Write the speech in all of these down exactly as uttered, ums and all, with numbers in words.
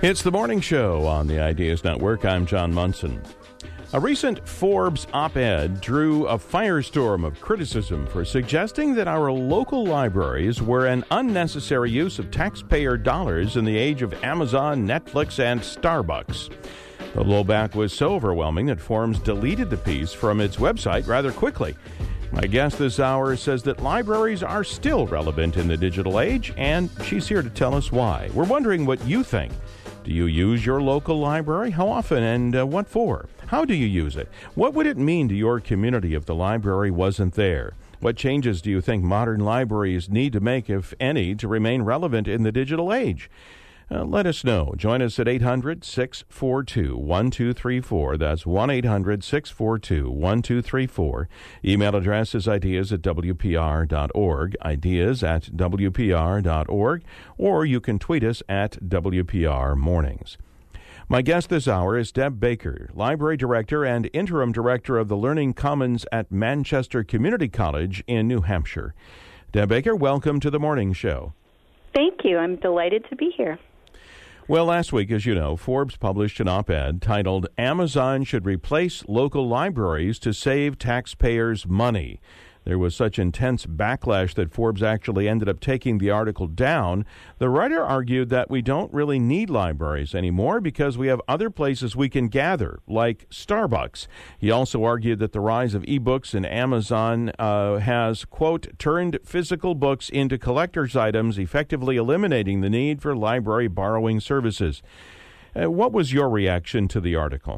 It's the morning show on the Ideas Network. I'm John Munson. A recent Forbes op-ed drew a firestorm of criticism for suggesting that our local libraries were an unnecessary use of taxpayer dollars in the age of Amazon, Netflix, and Starbucks. The blowback was so overwhelming that Forbes deleted the piece from its website rather quickly. My guest this hour says that libraries are still relevant in the digital age, and she's here to tell us why. We're wondering what you think. Do you use your local library? How often and uh, what for? How do you use it? What would it mean to your community if the library wasn't there? What changes do you think modern libraries need to make, if any, to remain relevant in the digital age? Uh, let us know. Join us at eight hundred, six four two, one two three four. That's one eight hundred, six four two, one two three four. Email address is ideas at w p r dot org, ideas at w p r dot org, or you can tweet us at W P R Mornings. My guest this hour is Deb Baker, Library Director and Interim Director of the Learning Commons at Manchester Community College in New Hampshire. Deb Baker, welcome to the Morning Show. Thank you. I'm delighted to be here. Well, last week, as you know, Forbes published an op-ed titled, "Amazon Should Replace Local Libraries to Save Taxpayers Money." There was such intense backlash that Forbes actually ended up taking the article down. The writer argued that we don't really need libraries anymore because we have other places we can gather, like Starbucks. He also argued that the rise of ebooks and Amazon uh, has, quote, turned physical books into collector's items, effectively eliminating the need for library borrowing services. Uh, what was your reaction to the article?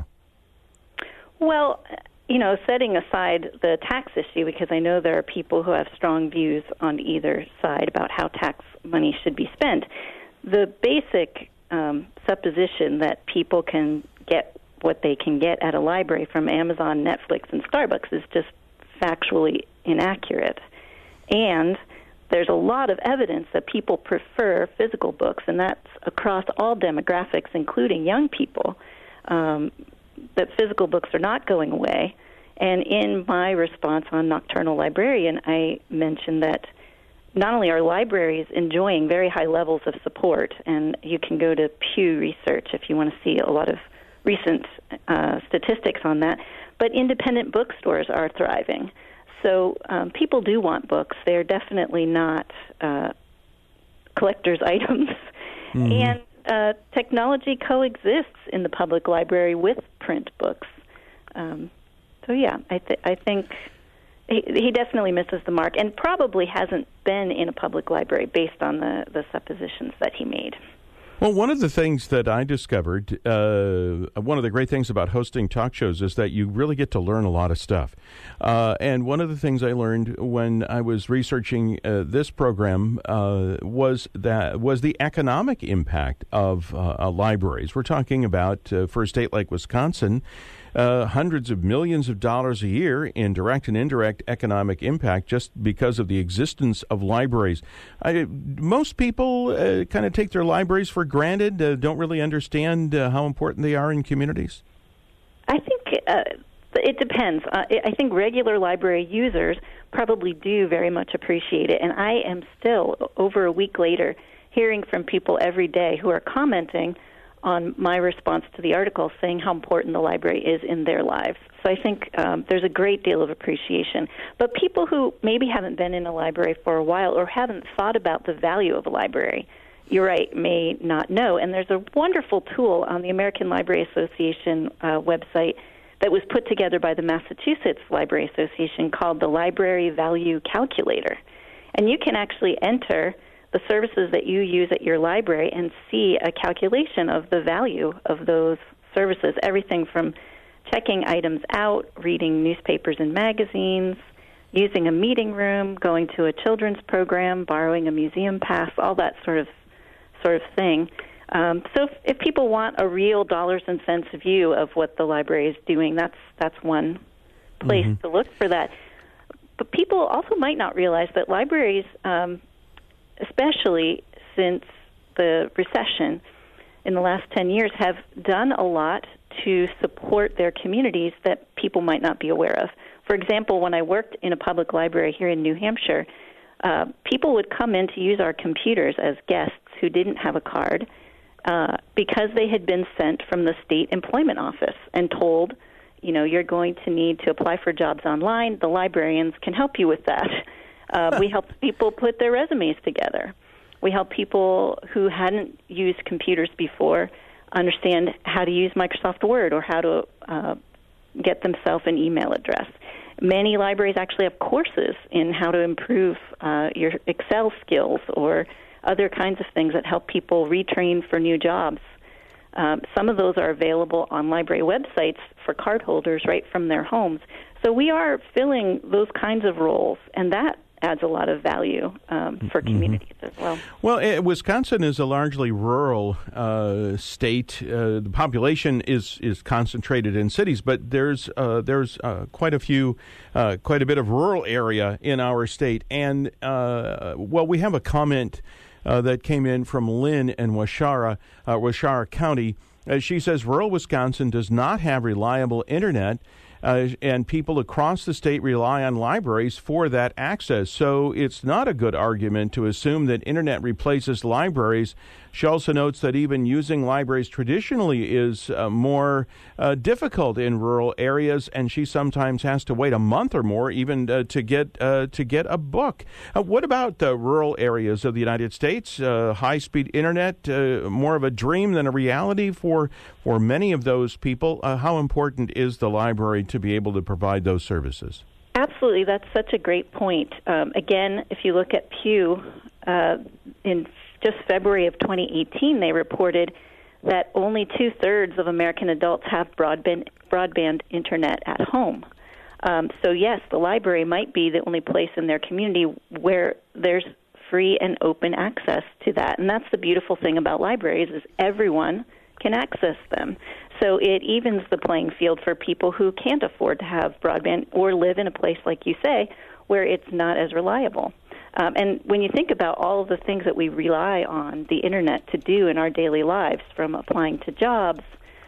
Well, you know, setting aside the tax issue, because I know there are people who have strong views on either side about how tax money should be spent, the basic um, supposition that people can get what they can get at a library from Amazon, Netflix, and Starbucks is just factually inaccurate. And there's a lot of evidence that people prefer physical books, and that's across all demographics, including young people. Um, that physical books are not going away. And in my response on Nocturnal Librarian, I mentioned that not only are libraries enjoying very high levels of support, and you can go to Pew Research if you want to see a lot of recent uh, statistics on that, but independent bookstores are thriving. So um, people do want books. They're definitely not uh, collector's items. Mm-hmm. And Uh, technology coexists in the public library with print books. Um, so, yeah, I, th- I think he, he definitely misses the mark and probably hasn't been in a public library based on the, the suppositions that he made. Well, one of the things that I discovered, uh, one of the great things about hosting talk shows is that you really get to learn a lot of stuff. Uh, and one of the things I learned when I was researching uh, this program uh, was that was the economic impact of uh, libraries. We're talking about, uh, for a state like Wisconsin, Uh, hundreds of millions of dollars a year in direct and indirect economic impact just because of the existence of libraries. I, most people uh, kind of take their libraries for granted, uh, don't really understand uh, how important they are in communities. I think uh, it depends. Uh, I think regular library users probably do very much appreciate it, and I am still, over a week later, hearing from people every day who are commenting on my response to the article, saying how important the library is in their lives. So I think um, there's a great deal of appreciation. But people who maybe haven't been in a library for a while or haven't thought about the value of a library, you're right, may not know. And there's a wonderful tool on the American Library Association uh, website that was put together by the Massachusetts Library Association called the Library Value Calculator. And you can actually enter the services that you use at your library and see a calculation of the value of those services, everything from checking items out, reading newspapers and magazines, using a meeting room, going to a children's program, borrowing a museum pass, all that sort of sort of thing. Um, so if, if people want a real dollars and cents view of what the library is doing, that's that's one place mm-hmm. to look for that. But people also might not realize that libraries, um, especially since the recession in the last ten years, have done a lot to support their communities that people might not be aware of. For example, when I worked in a public library here in New Hampshire, uh, people would come in to use our computers as guests who didn't have a card. uh, because they had been sent from the state employment office and told, you know, you're going to need to apply for jobs online. The librarians can help you with that. Uh, we helped people put their resumes together. We helped people who hadn't used computers before understand how to use Microsoft Word or how to uh, get themselves an email address. Many libraries actually have courses in how to improve uh, your Excel skills or other kinds of things that help people retrain for new jobs. Um, some of those are available on library websites for cardholders right from their homes. So we are filling those kinds of roles, and that adds a lot of value um, for communities mm-hmm. as well. Well, uh, Wisconsin is a largely rural uh, state. Uh, the population is, is concentrated in cities, but there's uh, there's uh, quite a few, uh, quite a bit of rural area in our state. And uh, well, we have a comment uh, that came in from Lynn in Waushara, uh, Waushara County. Uh, she says rural Wisconsin does not have reliable internet. Uh, and people across the state rely on libraries for that access. So it's not a good argument to assume that internet replaces libraries. She also notes that even using libraries traditionally is uh, more uh, difficult in rural areas, and she sometimes has to wait a month or more even uh, to get uh, to get a book. Uh, what about the rural areas of the United States? Uh, high-speed internet, uh, more of a dream than a reality for for many of those people. Uh, how important is the library to be able to provide those services? Absolutely. That's such a great point. Um, again, if you look at Pew, uh, in just February of twenty eighteen, they reported that only two-thirds of American adults have broadband, broadband internet at home. Um, so, yes, the library might be the only place in their community where there's free and open access to that. And that's the beautiful thing about libraries is everyone can access them. So it evens the playing field for people who can't afford to have broadband or live in a place, like you say, where it's not as reliable. Um, and when you think about all of the things that we rely on the internet to do in our daily lives, from applying to jobs,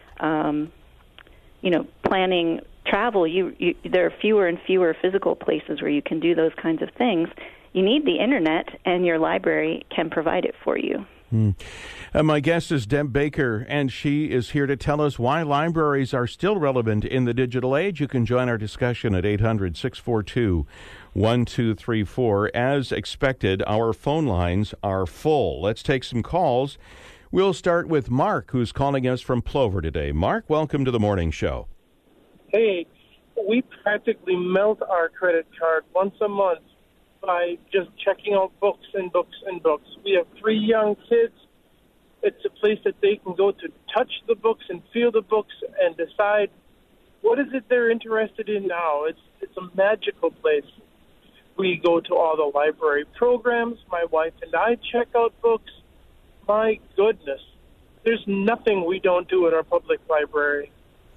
um, you know, planning travel, you, you, there are fewer and fewer physical places where you can do those kinds of things. You need the internet, and your library can provide it for you. Hmm. Uh, my guest is Deb Baker, and she is here to tell us why libraries are still relevant in the digital age. You can join our discussion at eight hundred, six four two, one two three four. As expected, our phone lines are full. Let's take some calls. We'll start with Mark, who's calling us from Plover today. Mark, welcome to the morning show. Hey, we practically melt our credit card once a month by just checking out books and books and books. We have three young kids. It's a place that they can go to touch the books and feel the books and decide what is it they're interested in now. It's it's a magical place. We go to all the library programs. My wife and I check out books. My goodness, there's nothing we don't do at our public library.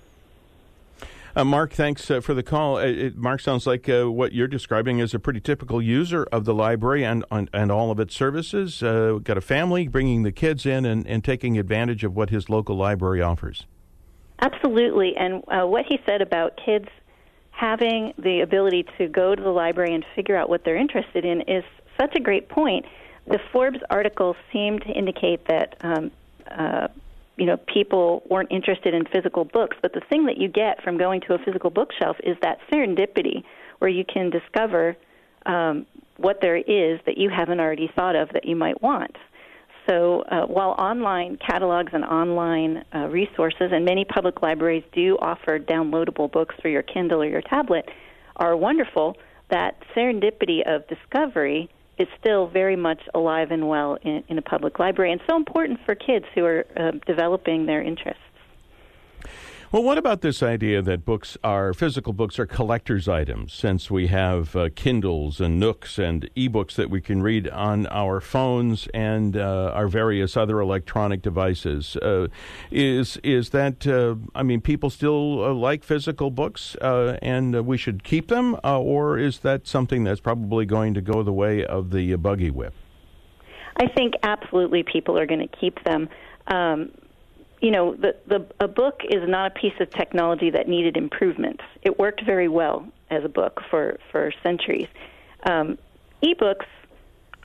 Uh, Mark, thanks uh, for the call. Uh, it, Mark, sounds like uh, what you're describing is a pretty typical user of the library and and, and all of its services. Uh, got a family, bringing the kids in and, and taking advantage of what his local library offers. Absolutely. And uh, what he said about kids having the ability to go to the library and figure out what they're interested in is such a great point. The Forbes article seemed to indicate that um, uh, you know, people weren't interested in physical books, but the thing that you get from going to a physical bookshelf is that serendipity where you can discover um, what there is that you haven't already thought of that you might want. So uh, while online catalogs and online uh, resources, and many public libraries do offer downloadable books for your Kindle or your tablet, are wonderful, that serendipity of discovery is still very much alive and well in, in a public library, and so important for kids who are uh, developing their interests. Well, what about this idea that books are, physical books are collector's items, since we have uh, Kindles and Nooks and e-books that we can read on our phones and uh, our various other electronic devices? Uh, is is that, uh, I mean, people still uh, like physical books uh, and uh, we should keep them, uh, or is that something that's probably going to go the way of the uh, buggy whip? I think absolutely people are going to keep them. Um, You know, the, the, a book is not a piece of technology that needed improvement. It worked very well as a book for, for centuries. Um, e-books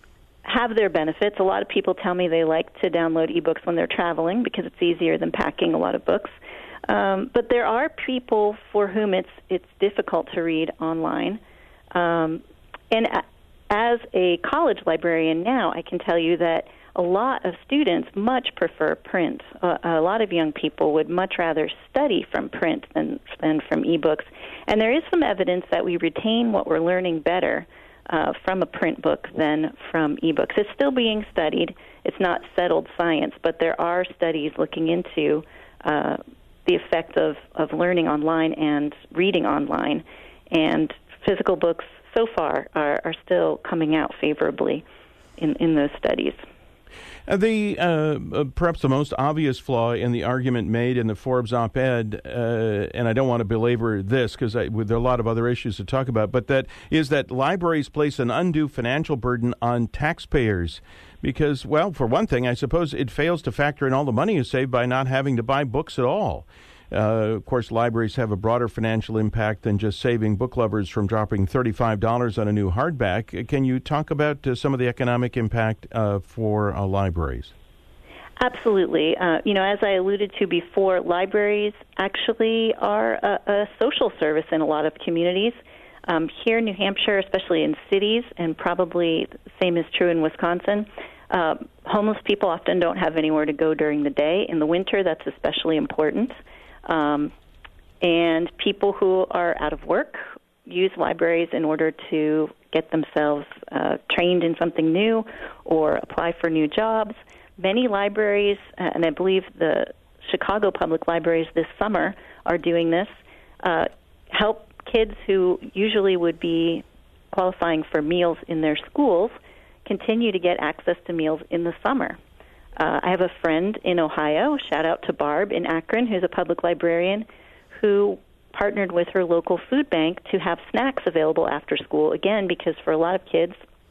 have their benefits. A lot of people tell me they like to download ebooks when they're traveling because it's easier than packing a lot of books. Um, but there are people for whom it's it's difficult to read online. Um, and as a college librarian now, I can tell you that a lot of students much prefer print. Uh, a lot of young people would much rather study from print than than from ebooks. And there is some evidence that we retain what we're learning better uh, from a print book than from ebooks. It's still being studied. It's not settled science, but there are studies looking into uh, the effect of, of learning online and reading online. And physical books so far are, are still coming out favorably in, in those studies. Uh, the uh, uh, perhaps the most obvious flaw in the argument made in the Forbes op-ed, uh, and I don't want to belabor this because there are a lot of other issues to talk about, but that is that libraries place an undue financial burden on taxpayers because, well, for one thing, I suppose it fails to factor in all the money you save by not having to buy books at all. Uh, of course, libraries have a broader financial impact than just saving book lovers from dropping thirty-five dollars on a new hardback. Can you talk about uh, some of the economic impact uh, for uh, libraries? Absolutely. Uh, you know, as I alluded to before, libraries actually are a, a social service in a lot of communities. Um, here in New Hampshire, especially in cities, and probably the same is true in Wisconsin, uh, homeless people often don't have anywhere to go during the day. In the winter, that's especially important. Um, and people who are out of work use libraries in order to get themselves uh, trained in something new or apply for new jobs. Many libraries, uh, and I believe the Chicago Public Libraries this summer are doing this, uh, help kids who usually would be qualifying for meals in their schools continue to get access to meals in the summer. Uh, I have a friend in Ohio, shout out to Barb in Akron, who's a public librarian, who partnered with her local food bank to have snacks available after school, again, because for a lot of kids,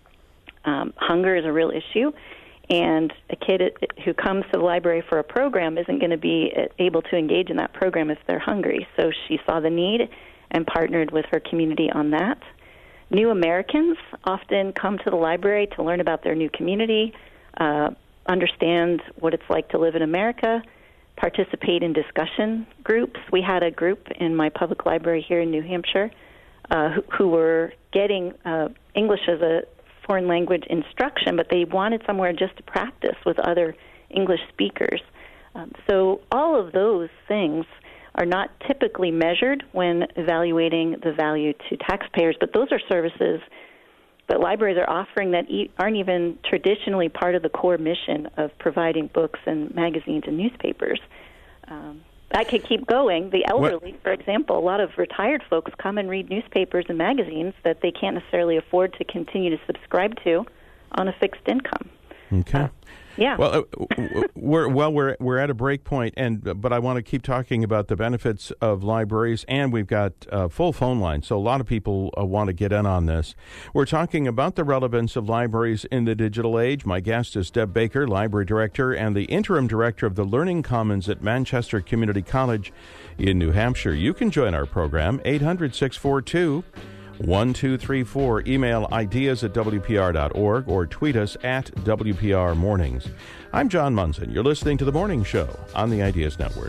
um, hunger is a real issue, and a kid who comes to the library for a program isn't going to be able to engage in that program if they're hungry. So she saw the need and partnered with her community on that. New Americans often come to the library to learn about their new community, uh, understand what it's like to live in America, participate in discussion groups. We had a group in my public library here in New Hampshire uh, who, who were getting uh, English as a foreign language instruction, but they wanted somewhere just to practice with other English speakers. Um, so all of those things are not typically measured when evaluating the value to taxpayers, but those are services that libraries are offering that e- aren't even traditionally part of the core mission of providing books and magazines and newspapers. Um, I could keep going. The elderly, what? for example, a lot of retired folks come and read newspapers and magazines that they can't necessarily afford to continue to subscribe to on a fixed income. Okay. Uh, Yeah. Well, uh, we're well we're we're at a break point, and but I want to keep talking about the benefits of libraries, and we've got a full phone line, so a lot of people uh, want to get in on this. We're talking about the relevance of libraries in the digital age. My guest is Deb Baker, library director and the interim director of the Learning Commons at Manchester Community College in New Hampshire. You can join our program eight hundred, six four two, one two three four. Email ideas at W P R dot org or tweet us at W P R Mornings. I'm John Munson. You're listening to The Morning Show on the Ideas Network.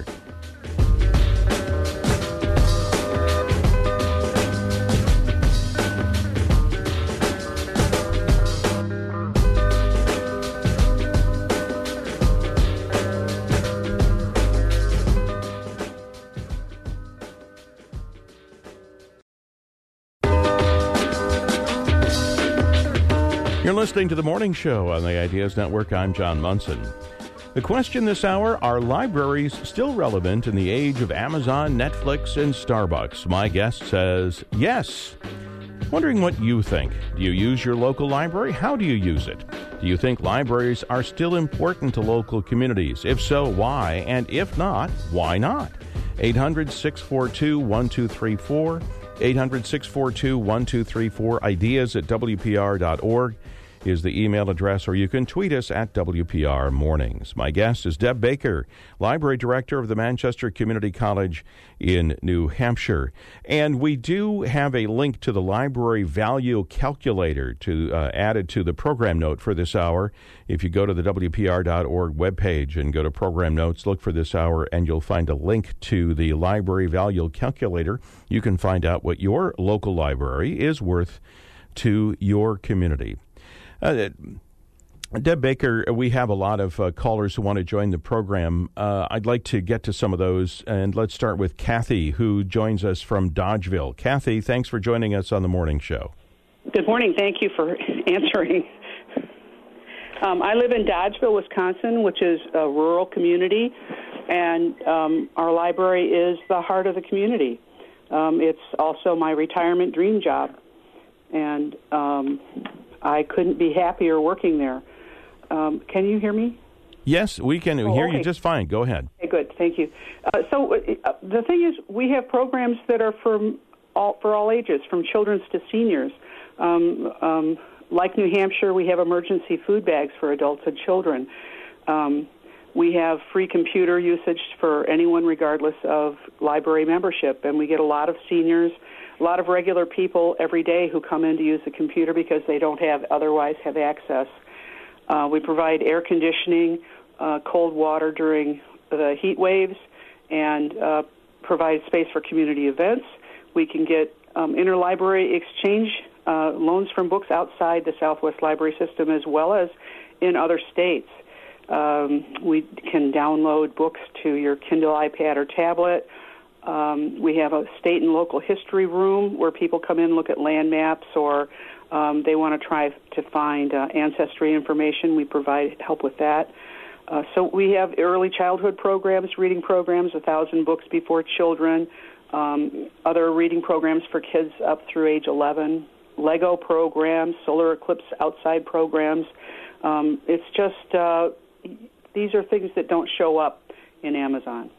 You're listening to The Morning Show on the Ideas Network. I'm John Munson. The question this hour, are libraries still relevant in the age of Amazon, Netflix, and Starbucks? My guest says yes. Wondering what you think. Do you use your local library? How do you use it? Do you think libraries are still important to local communities? If so, why? And if not, why not? eight hundred, six four two, one two three four. eight hundred, six four two, one two three four. Ideas at W P R dot org is the email address, or you can tweet us at W P R Mornings. My guest is Deb Baker, Library Director of the Manchester Community College in New Hampshire. And we do have a link to the Library Value Calculator to uh, added to the program note for this hour. If you go to the W P R dot org webpage and go to Program Notes, look for this hour, and you'll find a link to the Library Value Calculator. You can find out what your local library is worth to your community. Uh, Deb Baker, we have a lot of uh, callers who want to join the program. Uh, I'd like to get to some of those, and let's start with Kathy, who joins us from Dodgeville. Kathy, thanks for joining us on the morning show. Good morning. Thank you for answering. Um, I live in Dodgeville, Wisconsin, which is a rural community, and um, our library is the heart of the community. Um, it's also my retirement dream job, and um, I couldn't be happier working there. Um, can you hear me? Yes, we can oh, hear okay. you just fine. Go ahead. Okay, good. Thank you. Uh, so uh, the thing is, we have programs that are for all, for all ages, from children to seniors. Um, um, like New Hampshire, we have emergency food bags for adults and children. Um, we have free computer usage for anyone regardless of library membership, and we get a lot of seniors, a lot of regular people every day who come in to use the computer because they don't have otherwise have access. Uh, we provide air conditioning, uh, cold water during the heat waves, and uh, provide space for community events. We can get um, interlibrary exchange uh, loans from books outside the Southwest Library System as well as in other states. Um, we can download books to your Kindle, iPad, or tablet. Um, we have a state and local history room where people come in, look at land maps, or um, they want to try to find uh, ancestry information. We provide help with that. Uh, so we have early childhood programs, reading programs, A Thousand Books Before Children, um, other reading programs for kids up through age eleven, Lego programs, solar eclipse outside programs. Um, it's just, uh, these are things that don't show up in Amazon.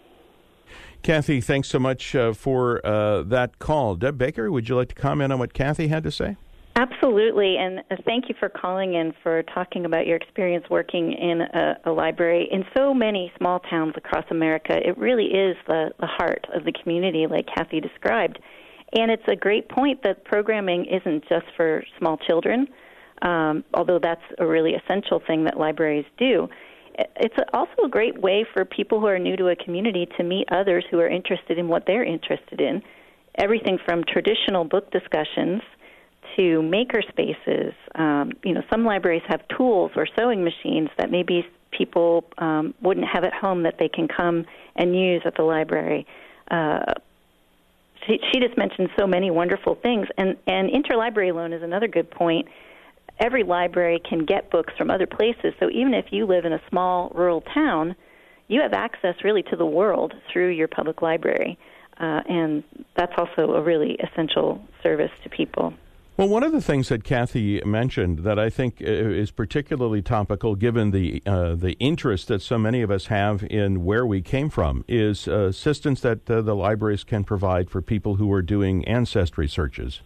Kathy, thanks so much uh, for uh, that call. Deb Baker, would you like to comment on what Kathy had to say? Absolutely, and uh, thank you for calling in, for talking about your experience working in a, a library. In so many small towns across America, it really is the, the heart of the community, like Kathy described. And it's a great point that programming isn't just for small children, um, although that's a really essential thing that libraries do. It's also a great way for people who are new to a community to meet others who are interested in what they're interested in. Everything from traditional book discussions to maker spaces. Um, you know, some libraries have tools or sewing machines that maybe people um, wouldn't have at home that they can come and use at the library. Uh, she, she just mentioned so many wonderful things. And, and interlibrary loan is another good point. Every library can get books from other places, so even if you live in a small rural town, you have access really to the world through your public library, uh, and that's also a really essential service to people. Well, one of the things that Kathy mentioned that I think is particularly topical, given the uh, the interest that so many of us have in where we came from, is uh, assistance that uh, the libraries can provide for people who are doing ancestry searches.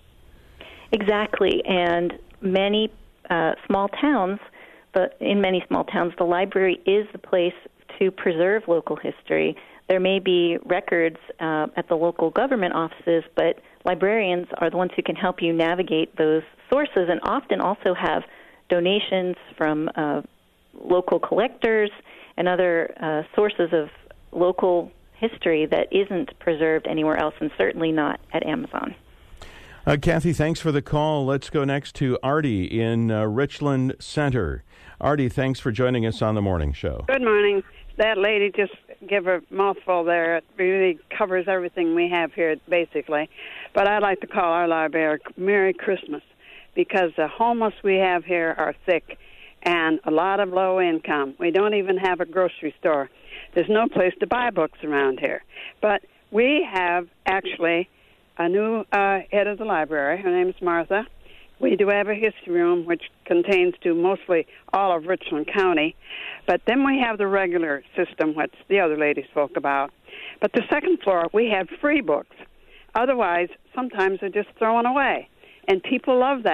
Exactly, and many Uh, small towns, but in many small towns, the library is the place to preserve local history. There may be records uh, at the local government offices, but librarians are the ones who can help you navigate those sources and often also have donations from uh, local collectors and other uh, sources of local history that isn't preserved anywhere else, and certainly not at Amazon. Uh, Kathy, thanks for the call. Let's go next to Artie in uh, Richland Center. Artie, thanks for joining us on the morning show. Good morning. That lady just gave a mouthful there. It really covers everything we have here, basically. But I'd like to call our library Merry Christmas, because the homeless we have here are thick and a lot of low income. We don't even have a grocery store. There's no place to buy books around here. But we have actually a new uh, head of the library. Her name is Martha. We do have a history room, which contains to mostly all of Richland County. But then we have the regular system, which the other lady spoke about. But the second floor, we have free books. Otherwise, sometimes they're just thrown away. And people love that,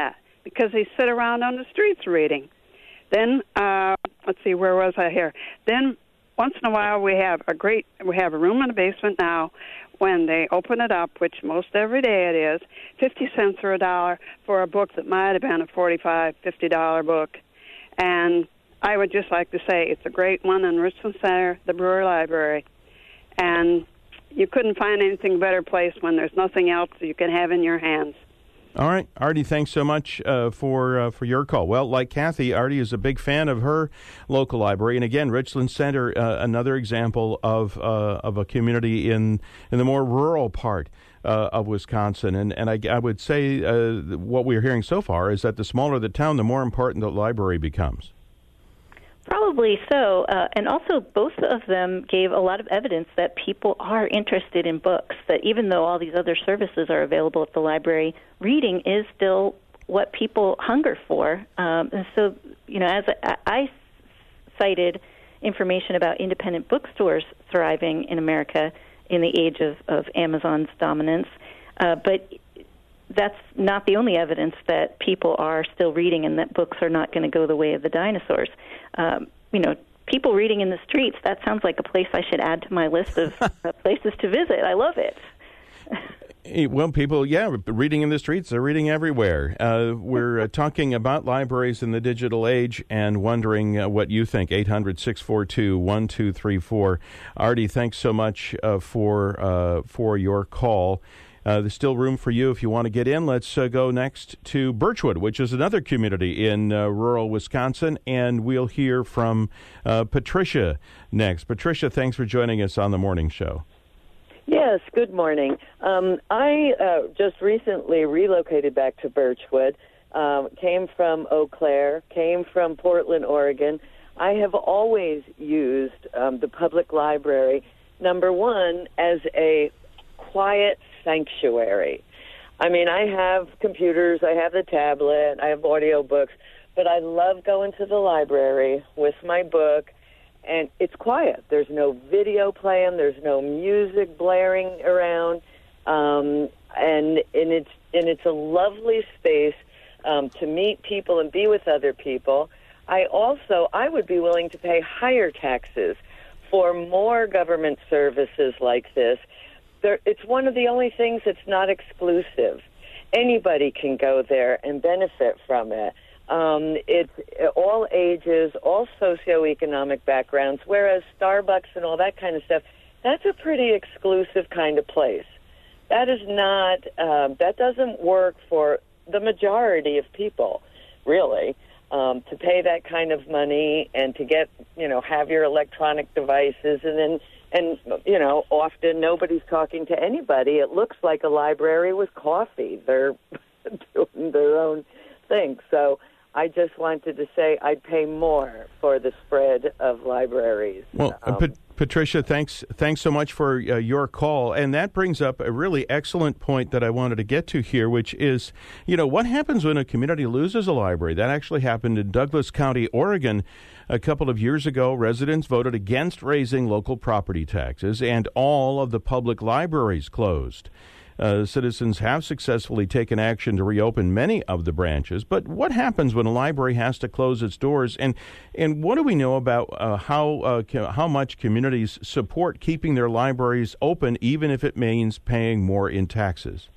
because they sit around on the streets reading. Then, uh, let's see, where was I here? Then, once in a while, we have a great, we have a room in the basement now. When they open it up, which most every day it is, fifty cents or a dollar for a book that might have been a forty-five dollars, fifty dollars book. And I would just like to say it's a great one in Richland Center, the Brewer Library. And you couldn't find anything better place when there's nothing else you can have in your hands. All right, Artie, thanks so much uh, for uh, for your call. Well, like Kathy, Artie is a big fan of her local library, and again, Richland Center, uh, another example of uh, of a community in in the more rural part uh, of Wisconsin. And and I, I would say uh, what we're hearing so far is that the smaller the town, the more important the library becomes. Probably so. Uh, and also, both of them gave a lot of evidence that people are interested in books, that even though all these other services are available at the library, reading is still what people hunger for. Um, and so, you know, as I, I cited information about independent bookstores thriving in America in the age of, of Amazon's dominance, uh, but that's not the only evidence that people are still reading and that books are not going to go the way of the dinosaurs. Um, you know, people reading in the streets, that sounds like a place I should add to my list of uh, places to visit. I love it. Well, people, yeah, reading in the streets, they're reading everywhere. Uh, we're uh, talking about libraries in the digital age and wondering uh, what you think. eight hundred, six four two, one two three four. Artie, thanks so much uh, for uh, for your call. Uh, there's still room for you if you want to get in. Let's uh, go next to Birchwood, which is another community in uh, rural Wisconsin, and we'll hear from uh, Patricia next. Patricia, thanks for joining us on the morning show. Yes, good morning. Um, I uh, just recently relocated back to Birchwood, um, came from Eau Claire, came from Portland, Oregon. I have always used um, the public library, number one, as a quiet sanctuary. I mean, I have computers, I have the tablet, I have audio books, but I love going to the library with my book, and it's quiet. There's no video playing, there's no music blaring around, um, and and it's and it's a lovely space um, to meet people and be with other people. I also I would be willing to pay higher taxes for more government services like this. There, it's one of the only things that's not exclusive. Anybody can go there and benefit from it. Um, it's all ages, all socioeconomic backgrounds, whereas Starbucks and all that kind of stuff, that's a pretty exclusive kind of place. That is not, um, that doesn't work for the majority of people, really, um, to pay that kind of money and to get, you know, have your electronic devices and then And, you know, often nobody's talking to anybody. It looks like a library with coffee. They're doing their own thing. So I just wanted to say I'd pay more for the spread of libraries. Well, um, Pat- Patricia, thanks thanks so much for uh, your call. And that brings up a really excellent point that I wanted to get to here, which is, you know, what happens when a community loses a library? That actually happened in Douglas County, Oregon. A couple of years ago, residents voted against raising local property taxes, and all of the public libraries closed. Uh, citizens have successfully taken action to reopen many of the branches, but what happens when a library has to close its doors? And and what do we know about uh, how uh, co- how much communities support keeping their libraries open, even if it means paying more in taxes?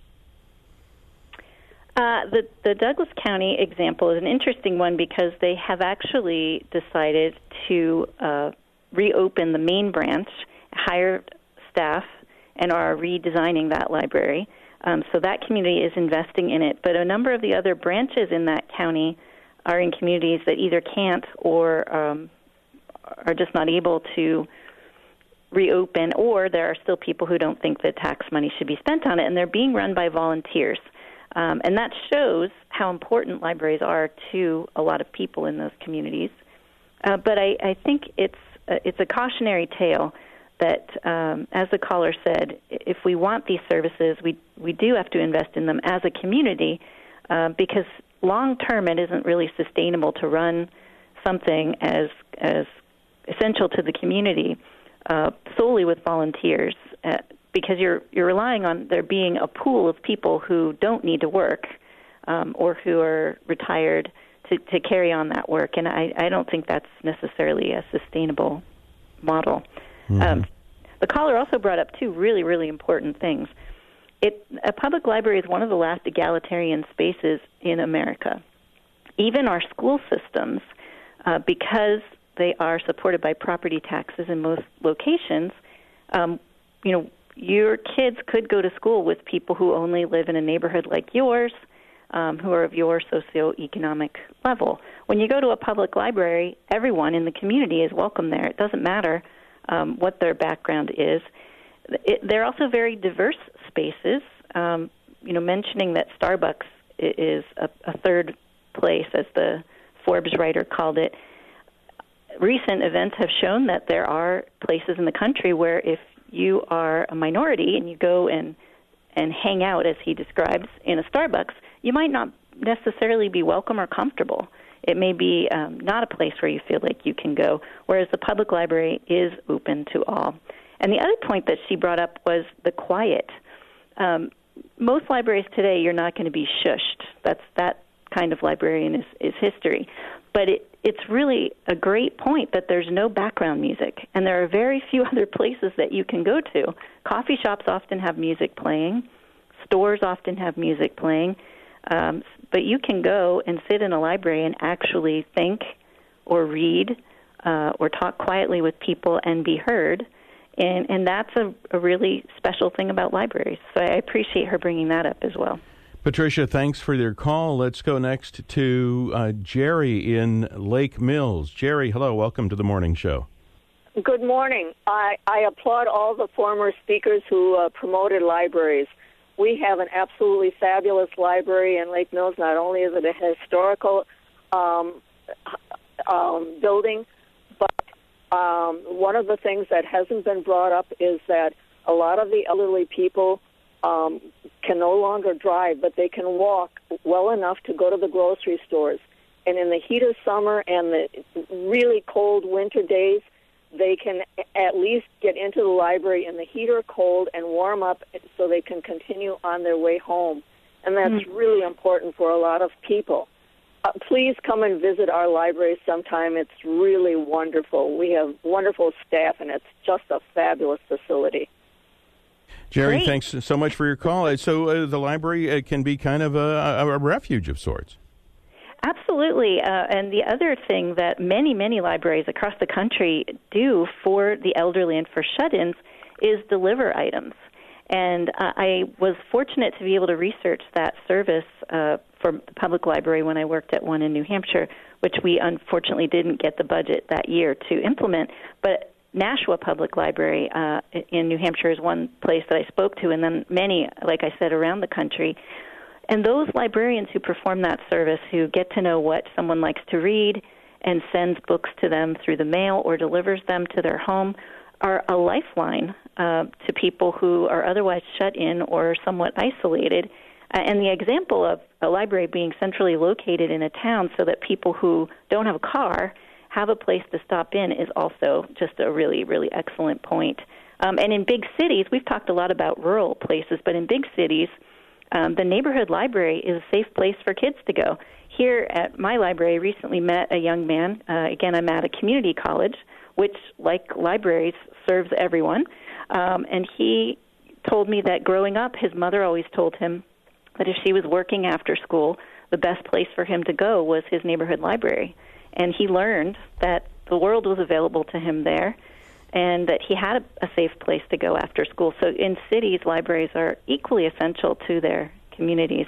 Uh, the, the Douglas County example is an interesting one because they have actually decided to uh, reopen the main branch, hire staff, and are redesigning that library. Um, so that community is investing in it. But a number of the other branches in that county are in communities that either can't or um, are just not able to reopen, or there are still people who don't think that tax money should be spent on it, and they're being run by volunteers. Um, and that shows how important libraries are to a lot of people in those communities. Uh, but I, I think it's uh, it's a cautionary tale that, um, as the caller said, if we want these services, we we do have to invest in them as a community, uh, because long term it isn't really sustainable to run something as as essential to the community uh, solely with volunteers. Uh, because you're you're relying on there being a pool of people who don't need to work, um, or who are retired to, to carry on that work. And I, I don't think that's necessarily a sustainable model. Mm-hmm. Um, the caller also brought up two really, really important things. It, a public library is one of the last egalitarian spaces in America. Even our school systems, uh, because they are supported by property taxes in most locations, um, you know, your kids could go to school with people who only live in a neighborhood like yours, um, who are of your socioeconomic level. When you go to a public library, everyone in the community is welcome there. It doesn't matter um, what their background is. It, they're also very diverse spaces. Um, you know, mentioning that Starbucks is a, a third place, as the Forbes writer called it. Recent events have shown that there are places in the country where if you are a minority and you go and and hang out, as he describes, in a Starbucks, you might not necessarily be welcome or comfortable. It may be um, not a place where you feel like you can go, whereas the public library is open to all. And the other point that she brought up was the quiet. Um, most libraries today, you're not going to be shushed. That's that kind of librarian is, is history. But it, it's really a great point that there's no background music, and there are very few other places that you can go to. Coffee shops often have music playing. Stores often have music playing. Um, but you can go and sit in a library and actually think or read uh, or talk quietly with people and be heard. And, and that's a, a really special thing about libraries. So I appreciate her bringing that up as well. Patricia, thanks for your call. Let's go next to uh, Jerry in Lake Mills. Jerry, hello. Welcome to the morning show. Good morning. I, I applaud all the former speakers who uh, promoted libraries. We have an absolutely fabulous library in Lake Mills. Not only is it a historical um, um, building, but um, one of the things that hasn't been brought up is that a lot of the elderly people um, can no longer drive, but they can walk well enough to go to the grocery stores. And in the heat of summer and the really cold winter days, they can at least get into the library in the heat or cold and warm up so they can continue on their way home. And that's mm-hmm. really important for a lot of people. Uh, please come and visit our library sometime. It's really wonderful. We have wonderful staff, and it's just a fabulous facility. Jerry, Great. Thanks so much for your call. So uh, the library uh, can be kind of a, a refuge of sorts. Absolutely. Uh, and the other thing that many, many libraries across the country do for the elderly and for shut-ins is deliver items. And uh, I was fortunate to be able to research that service uh, for the public library when I worked at one in New Hampshire, which we unfortunately didn't get the budget that year to implement. But Nashua Public Library uh, in New Hampshire is one place that I spoke to, and then many, like I said, around the country. And those librarians who perform that service, who get to know what someone likes to read and sends books to them through the mail or delivers them to their home, are a lifeline uh, to people who are otherwise shut in or somewhat isolated. Uh, and the example of a library being centrally located in a town so that people who don't have a car have a place to stop in is also just a really, really excellent point. Um, and in big cities, we've talked a lot about rural places, but in big cities, Um, the neighborhood library is a safe place for kids to go. Here at my library, I recently met a young man. Uh, again, I'm at a community college, which, like libraries, serves everyone. Um, and he told me that growing up, his mother always told him that if she was working after school, the best place for him to go was his neighborhood library. And he learned that the world was available to him there, and that he had a, a safe place to go after school. So in cities, libraries are equally essential to their communities.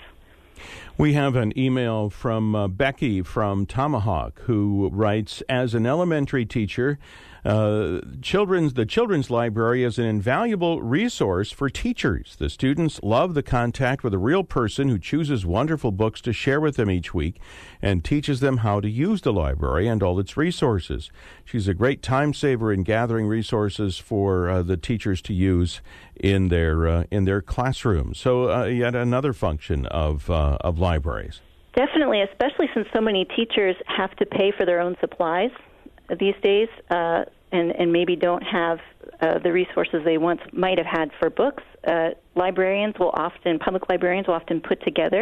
We have an email from uh, Becky from Tomahawk, who writes, as an elementary teacher, uh, children's the children's library is an invaluable resource for teachers. The students love the contact with a real person who chooses wonderful books to share with them each week and teaches them how to use the library and all its resources. She's a great time saver in gathering resources for uh, the teachers to use in their uh, in their classrooms. So uh, yet another function of uh, of libraries. Definitely, especially since so many teachers have to pay for their own supplies these days, uh, and, and maybe don't have uh, the resources they once might have had for books. Uh, librarians will often, public librarians will often put together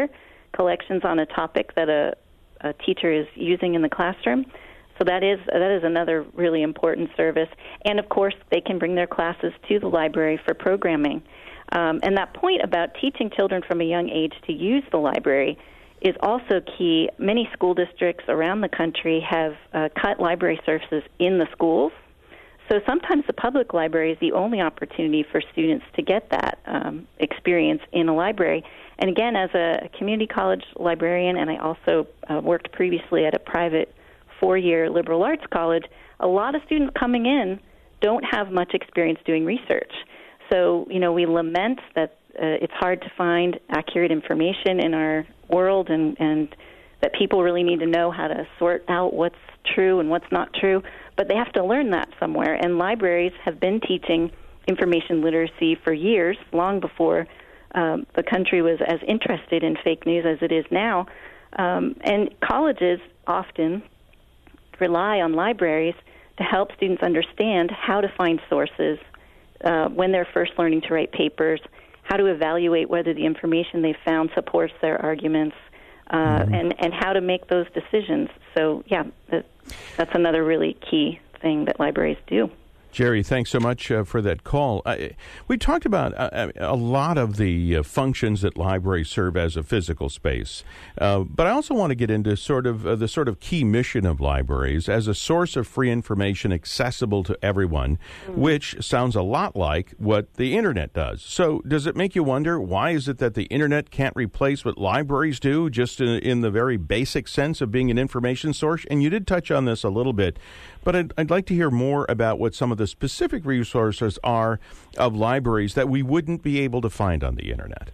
collections on a topic that a, a teacher is using in the classroom. So that is that is another really important service. And, of course, they can bring their classes to the library for programming. Um, and that point about teaching children from a young age to use the library is also key. Many school districts around the country have uh, cut library services in the schools. So sometimes the public library is the only opportunity for students to get that um, experience in a library. And again, as a community college librarian, and I also uh, worked previously at a private four-year liberal arts college, a lot of students coming in don't have much experience doing research. So, you know, we lament that uh, it's hard to find accurate information in our world, and, and that people really need to know how to sort out what's true and what's not true. But they have to learn that somewhere. And libraries have been teaching information literacy for years, long before um, the country was as interested in fake news as it is now. Um, and colleges often rely on libraries to help students understand how to find sources uh, when they're first learning to write papers, how to evaluate whether the information they've found supports their arguments, uh, mm-hmm. and, and how to make those decisions. So, yeah, that, that's another really key thing that libraries do. Jerry, thanks so much uh, for that call. Uh, we talked about uh, a lot of the uh, functions that libraries serve as a physical space, uh, but I also want to get into sort of uh, the sort of key mission of libraries as a source of free information accessible to everyone, mm-hmm. which sounds a lot like what the Internet does. So does it make you wonder, why is it that the Internet can't replace what libraries do, just in, in the very basic sense of being an information source? And you did touch on this a little bit, but I'd, I'd like to hear more about what some of the specific resources are of libraries that we wouldn't be able to find on the Internet.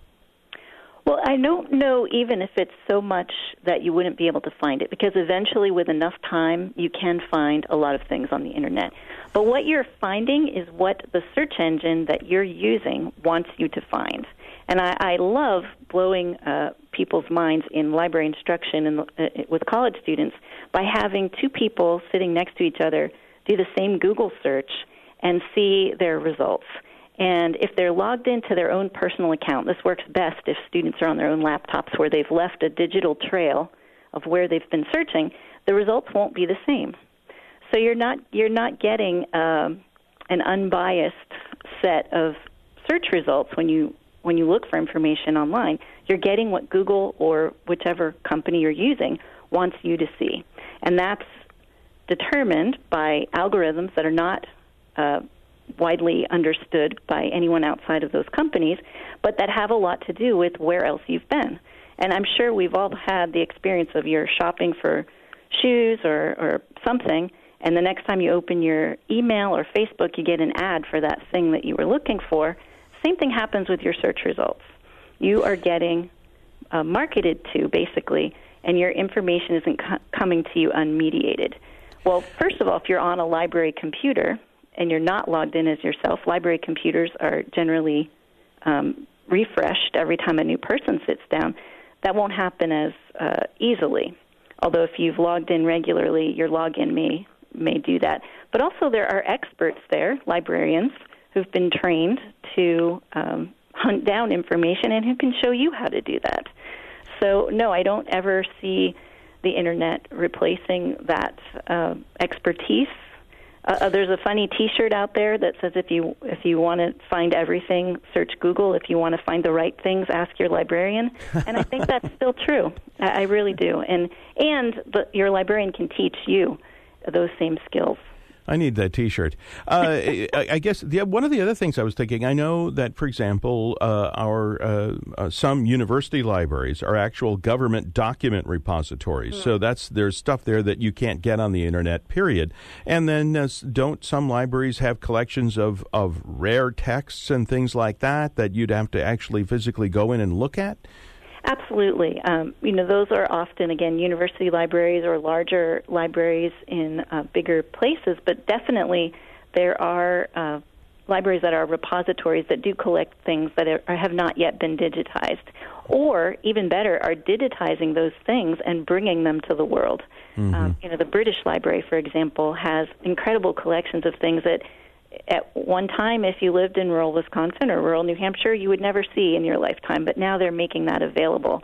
Well, I don't know even if it's so much that you wouldn't be able to find it, because eventually with enough time you can find a lot of things on the Internet. But what you're finding is what the search engine that you're using wants you to find. And I, I love blowing uh, people's minds in library instruction and uh, with college students by having two people sitting next to each other do the same Google search and see their results. And if they're logged into their own personal account, this works best if students are on their own laptops where they've left a digital trail of where they've been searching, the results won't be the same. So you're not you're not getting um, an unbiased set of search results when you when you look for information online. You're getting what Google or whichever company you're using wants you to see. And that's determined by algorithms that are not uh, widely understood by anyone outside of those companies, but that have a lot to do with where else you've been. And I'm sure we've all had the experience of you're shopping for shoes or, or something, and the next time you open your email or Facebook, you get an ad for that thing that you were looking for. Same thing happens with your search results. You are getting uh, marketed to, basically, and your information isn't co- coming to you unmediated. Well, first of all, if you're on a library computer and you're not logged in as yourself, library computers are generally um, refreshed every time a new person sits down. That won't happen as uh, easily. Although if you've logged in regularly, your login may may do that. But also there are experts there, librarians, who've been trained to um, hunt down information and who can show you how to do that. So, no, I don't ever see the Internet replacing that uh, expertise. Uh, there's a funny T-shirt out there that says if you if you want to find everything, search Google. If you want to find the right things, ask your librarian. And I think that's still true. I, I really do. And and the, your librarian can teach you those same skills. I need that T-shirt. Uh, I, I guess the, one of the other things I was thinking, I know that, for example, uh, our uh, uh, some university libraries are actual government document repositories. Mm. So that's there's stuff there that you can't get on the Internet, period. And then uh, don't some libraries have collections of, of rare texts and things like that that you'd have to actually physically go in and look at? Absolutely. Um, you know, those are often, again, university libraries or larger libraries in uh, bigger places, but definitely there are uh, libraries that are repositories that do collect things that are, have not yet been digitized, or, even better, are digitizing those things and bringing them to the world. Mm-hmm. Um, you know, the British Library, for example, has incredible collections of things that at one time, if you lived in rural Wisconsin or rural New Hampshire, you would never see in your lifetime. But now they're making that available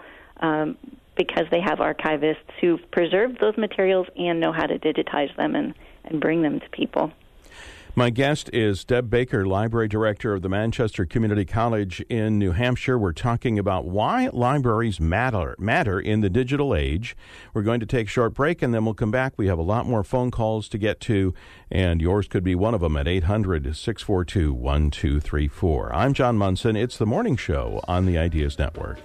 um, because they have archivists who've preserved those materials and know how to digitize them and, and bring them to people. My guest is Deb Baker, Library Director of the Manchester Community College in New Hampshire. We're talking about why libraries matter matter in the digital age. We're going to take a short break, and then we'll come back. We have a lot more phone calls to get to, and yours could be one of them at eight hundred, six four two, one two three four. I'm John Munson. It's The Morning Show on the Ideas Network.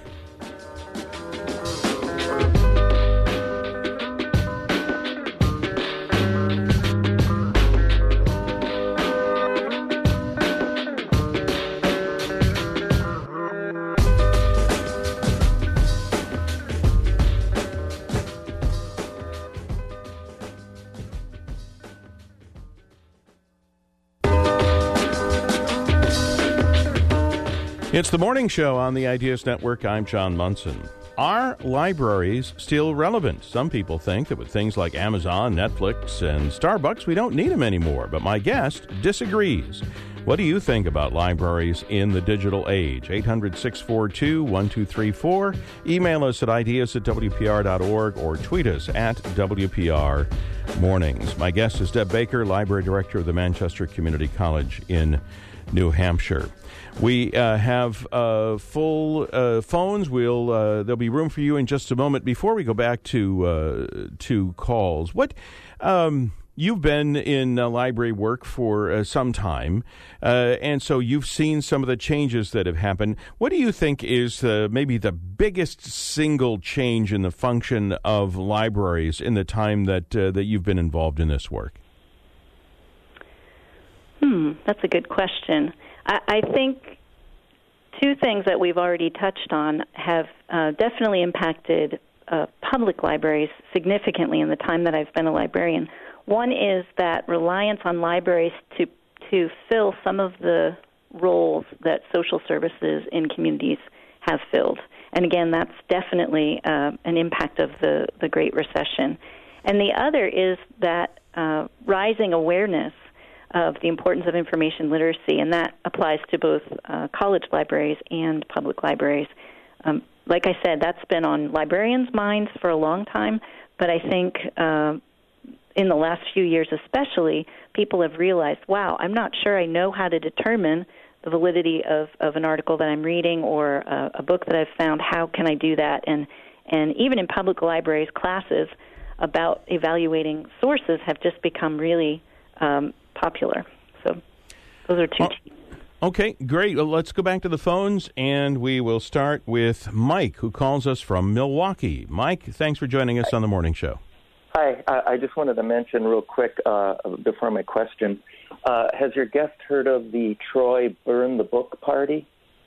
It's the Morning Show on the Ideas Network. I'm John Munson. Are libraries still relevant? Some people think that with things like Amazon, Netflix, and Starbucks, we don't need them anymore. But my guest disagrees. What do you think about libraries in the digital age? eight hundred, six four two, one two three four. Email us at ideas at w p r dot org or tweet us at W P R Mornings. My guest is Deb Baker, Library Director of the Manchester Community College in New Hampshire. We uh, have uh, full uh, phones. We'll uh, there'll be room for you in just a moment. Before we go back to uh, to calls, what um, you've been in uh, library work for uh, some time, uh, and so you've seen some of the changes that have happened. What do you think is uh, maybe the biggest single change in the function of libraries in the time that uh, that you've been involved in this work? Hmm, that's a good question. I, I think two things that we've already touched on have uh, definitely impacted uh, public libraries significantly in the time that I've been a librarian. One is that reliance on libraries to to fill some of the roles that social services in communities have filled. And again, that's definitely uh, an impact of the, the Great Recession. And the other is that uh, rising awareness of the importance of information literacy, and that applies to both uh, college libraries and public libraries. Um, like I said, that's been on librarians' minds for a long time, but I think uh, in the last few years especially, people have realized, wow, I'm not sure I know how to determine the validity of, of an article that I'm reading or a, a book that I've found. How can I do that? And, and even in public libraries, classes about evaluating sources have just become really um, popular. So those are two. Well, okay, great. Well, let's go back to the phones, and we will start with Mike, who calls us from Milwaukee. Mike, thanks for joining us on the morning show. Hi. I just wanted to mention real quick uh, before my question, uh, has your guest heard of the Troy Burn the Book Party?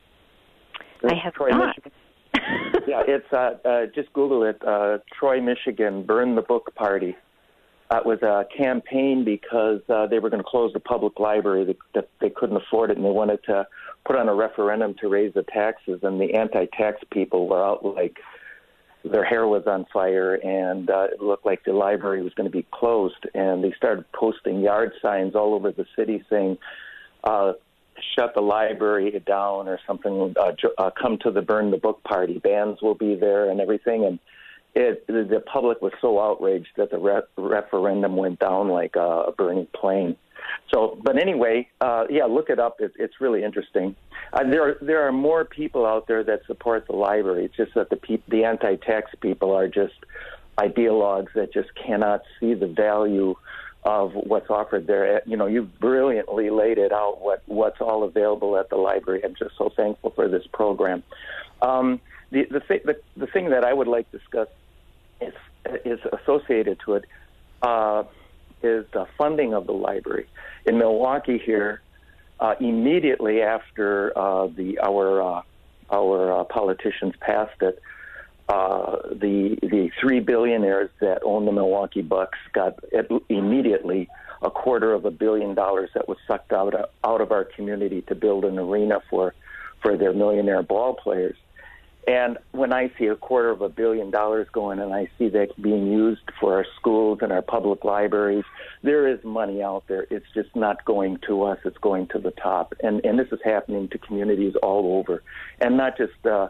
I have Troy, not. Michigan. Yeah, it's uh, uh, just Google it, uh, Troy, Michigan, Burn the Book Party. Uh, it was a campaign because uh, they were going to close the public library, that, that they couldn't afford it, and they wanted to put on a referendum to raise the taxes, and the anti-tax people were out like their hair was on fire, and uh, it looked like the library was going to be closed, and they started posting yard signs all over the city saying, uh, shut the library down or something, uh, uh, come to the Burn the Book Party, bands will be there and everything, and It, the public was so outraged that the re- referendum went down like a, a burning plane. So, but anyway, uh, yeah, look it up. It, it's really interesting. Uh, there, are, there are more people out there that support the library. It's just that the pe- the anti-tax people are just ideologues that just cannot see the value of what's offered there. You know, you've brilliantly laid it out, what, what's all available at the library. I'm just so thankful for this program. Um, the, the, th- the, the thing that I would like to discuss is, is associated to it uh, is the funding of the library. In Milwaukee here, uh, immediately after uh, the our uh, our uh, politicians passed it, uh, the the three billionaires that own the Milwaukee Bucks got immediately a quarter of a billion dollars that was sucked out of, out of our community to build an arena for for their millionaire ball players. And when I see a quarter of a billion dollars going and I see that being used for our schools and our public libraries, there is money out there. It's just not going to us. It's going to the top. And, and this is happening to communities all over. And not just uh,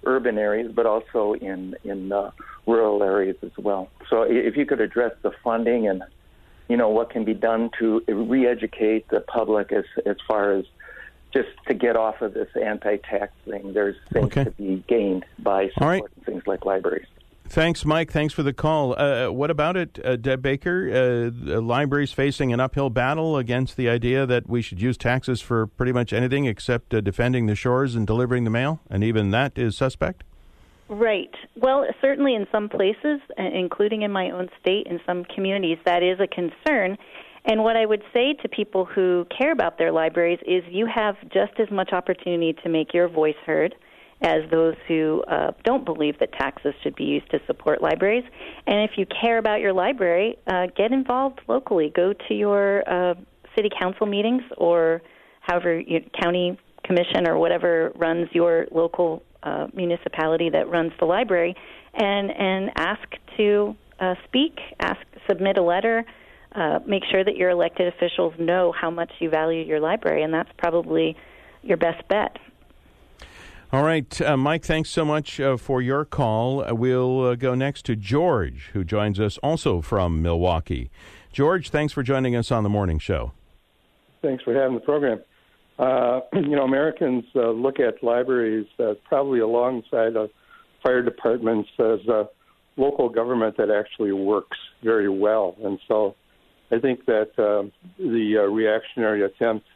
urban areas, but also in in uh, rural areas as well. So if you could address the funding and, you know, what can be done to re-educate the public as as far as just to get off of this anti-tax thing. There's things okay. to be gained by supporting right. things like libraries. Thanks, Mike. Thanks for the call. Uh, what about it, uh, Deb Baker? Uh, libraries facing an uphill battle against the idea that we should use taxes for pretty much anything except uh, defending the shores and delivering the mail, and even that is suspect? Right. Well, certainly in some places, including in my own state, in some communities, that is a concern. And what I would say to people who care about their libraries is you have just as much opportunity to make your voice heard as those who uh, don't believe that taxes should be used to support libraries. And if you care about your library, uh, get involved locally. Go to your uh, city council meetings or however your county commission or whatever runs your local uh, municipality that runs the library, and and ask to uh, speak, ask, submit a letter. Uh, make sure that your elected officials know how much you value your library, and that's probably your best bet. All right, uh, Mike, thanks so much uh, for your call. Uh, we'll uh, go next to George, who joins us also from Milwaukee. George, thanks for joining us on the morning show. Thanks for having the program. Uh, you know, Americans uh, look at libraries uh, probably alongside of fire departments as a local government that actually works very well. And so I think that uh, the uh, reactionary attempt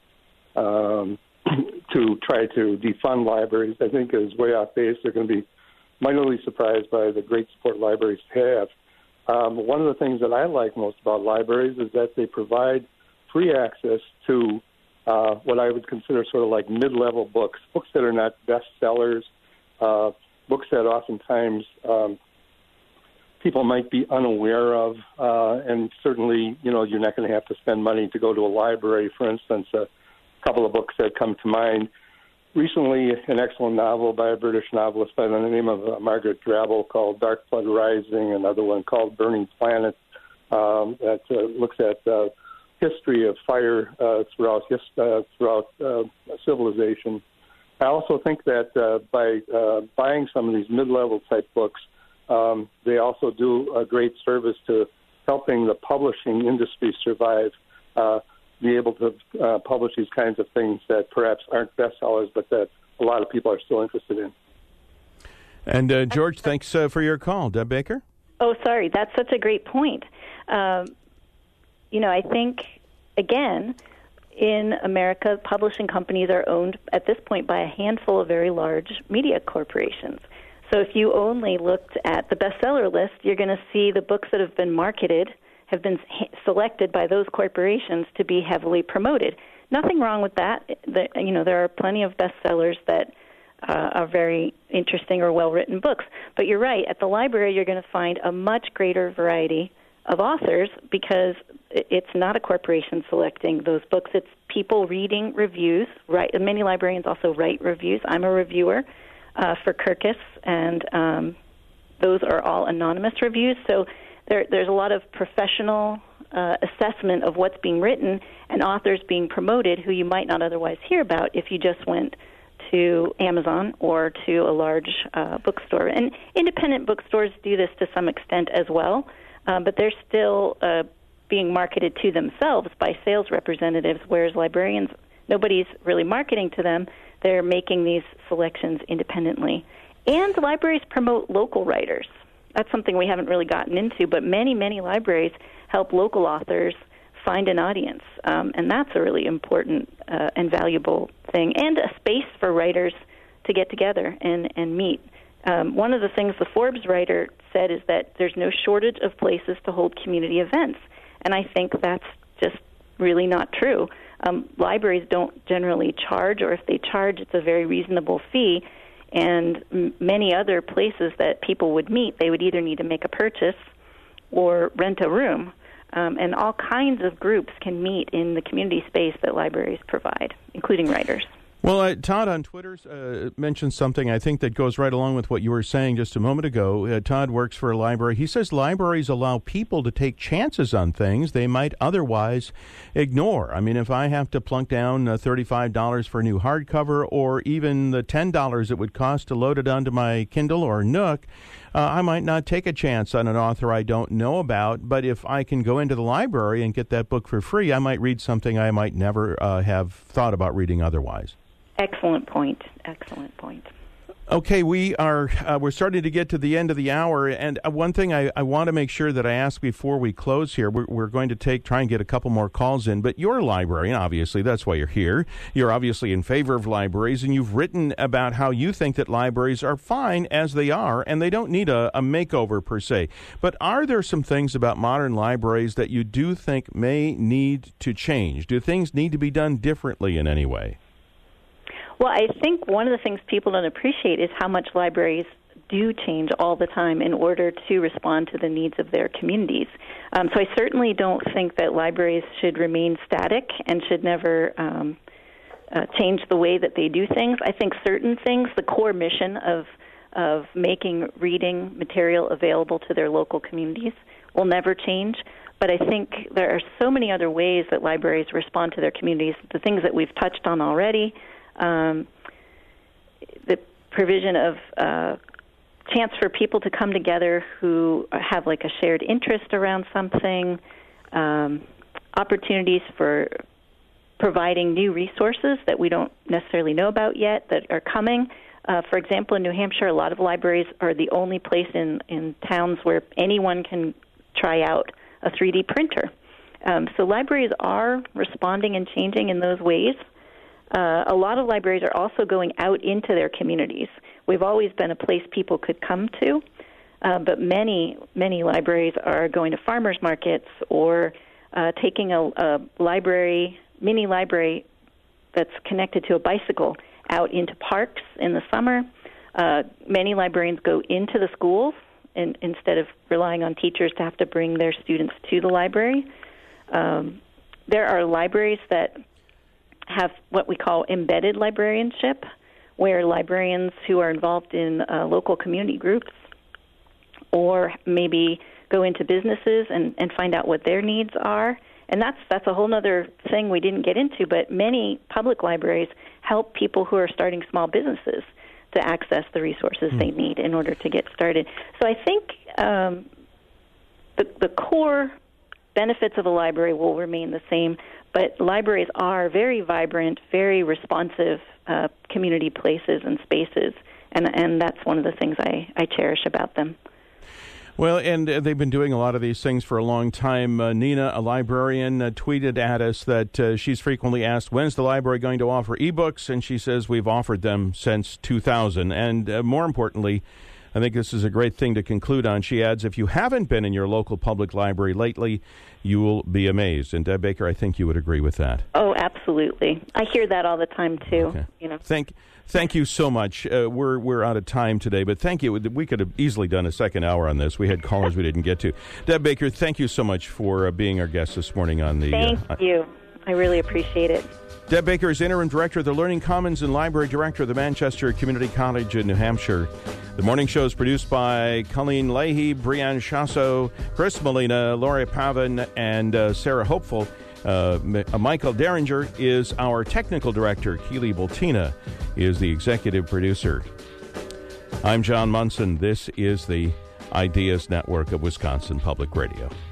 um, to try to defund libraries, I think, is way off base. They're going to be mightily surprised by the great support libraries have. Um, one of the things that I like most about libraries is that they provide free access to uh, what I would consider sort of like mid-level books, books that are not bestsellers, uh, books that oftentimes um, people might be unaware of, uh, and certainly, you know, you're not going to have to spend money to go to a library. For instance, a couple of books that come to mind. Recently, an excellent novel by a British novelist by the name of uh, Margaret Drabble called Dark Flood Rising, another one called Burning Planet, um, that uh, looks at uh, history of fire uh, throughout his, uh, throughout uh, civilization. I also think that uh, by uh, buying some of these mid-level type books, um, they also do a great service to helping the publishing industry survive, uh, be able to uh, publish these kinds of things that perhaps aren't bestsellers, but that a lot of people are still interested in. And uh, George, thanks uh, for your call. Deb Baker? Oh, sorry. That's such a great point. Um, you know, I think, again, in America, publishing companies are owned at this point by a handful of very large media corporations. So if you only looked at the bestseller list, you're going to see the books that have been marketed have been selected by those corporations to be heavily promoted. Nothing wrong with that. The, you know, there are plenty of bestsellers that uh, are very interesting or well-written books. But you're right. At the library, you're going to find a much greater variety of authors because it's not a corporation selecting those books. It's people reading reviews. Right? Many librarians also write reviews. I'm a reviewer uh, for Kirkus, and um, those are all anonymous reviews. So There, there's a lot of professional uh, assessment of what's being written and authors being promoted who you might not otherwise hear about if you just went to Amazon or to a large uh, bookstore. And independent bookstores do this to some extent as well, uh, but they're still uh, being marketed to themselves by sales representatives, whereas librarians, nobody's really marketing to them. They're making these selections independently. And libraries promote local writers. That's something we haven't really gotten into, but many, many libraries help local authors find an audience, um, and that's a really important uh, and valuable thing, and a space for writers to get together and, and meet. Um, one of the things the Forbes writer said is that there's no shortage of places to hold community events, and I think that's just really not true. Um, libraries don't generally charge, or if they charge, it's a very reasonable fee. And m- many other places that people would meet, they would either need to make a purchase or rent a room. Um, and all kinds of groups can meet in the community space that libraries provide, including writers. Well, uh, Todd on Twitter uh, mentioned something I think that goes right along with what you were saying just a moment ago. Uh, Todd works for a library. He says libraries allow people to take chances on things they might otherwise ignore. I mean, if I have to plunk down uh, thirty-five dollars for a new hardcover, or even the ten dollars it would cost to load it onto my Kindle or Nook, uh, I might not take a chance on an author I don't know about. But if I can go into the library and get that book for free, I might read something I might never uh, have thought about reading otherwise. Excellent point. Excellent point. Okay, we are uh, we're starting to get to the end of the hour, and uh, one thing I, I want to make sure that I ask before we close here, we're, we're going to take try and get a couple more calls in, but you're a librarian, obviously, that's why you're here. You're obviously in favor of libraries, and you've written about how you think that libraries are fine as they are, and they don't need a, a makeover per se. But are there some things about modern libraries that you do think may need to change? Do things need to be done differently in any way? Well, I think one of the things people don't appreciate is how much libraries do change all the time in order to respond to the needs of their communities. Um, so I certainly don't think that libraries should remain static and should never um, uh, change the way that they do things. I think certain things, the core mission of of making reading material available to their local communities, will never change. But I think there are so many other ways that libraries respond to their communities, the things that we've touched on already. Um, the provision of uh, chance for people to come together who have like a shared interest around something, um, opportunities for providing new resources that we don't necessarily know about yet that are coming. Uh, for example, in New Hampshire, a lot of libraries are the only place in, in towns where anyone can try out a three D printer. Um, so libraries are responding and changing in those ways. Uh, a lot of libraries are also going out into their communities. We've always been a place people could come to, uh, but many, many libraries are going to farmers markets or uh, taking a, a library, mini library that's connected to a bicycle out into parks in the summer. Uh, many librarians go into the schools in, instead of relying on teachers to have to bring their students to the library. Um, there are libraries that have what we call embedded librarianship, where librarians who are involved in uh, local community groups or maybe go into businesses and, and find out what their needs are. And that's that's a whole other thing we didn't get into, but many public libraries help people who are starting small businesses to access the resources mm. they need in order to get started. So I think um, the, the core benefits of a library will remain the same, but libraries are very vibrant, very responsive uh, community places and spaces, and and that's one of the things I, I cherish about them. Well, and uh, they've been doing a lot of these things for a long time. Uh, Nina, a librarian, uh, tweeted at us that uh, she's frequently asked, when's the library going to offer ebooks? And she says we've offered them since two thousand. And uh, more importantly, I think this is a great thing to conclude on. She adds, if you haven't been in your local public library lately, you will be amazed. And Deb Baker, I think you would agree with that. Oh, absolutely. I hear that all the time, too. Okay. You know. Thank Thank you so much. Uh, we're we're out of time today, but thank you. We could have easily done a second hour on this. We had callers we didn't get to. Deb Baker, thank you so much for uh, being our guest this morning on the... Thank uh, you. I really appreciate it. Deb Baker is Interim Director of the Learning Commons and Library Director of the Manchester Community College in New Hampshire. The morning show is produced by Colleen Leahy, Brianne Chasso, Chris Molina, Laurie Pavin, and uh, Sarah Hopeful. Uh, Michael Derringer is our technical director. Keely Bultina is the executive producer. I'm John Munson. This is the Ideas Network of Wisconsin Public Radio.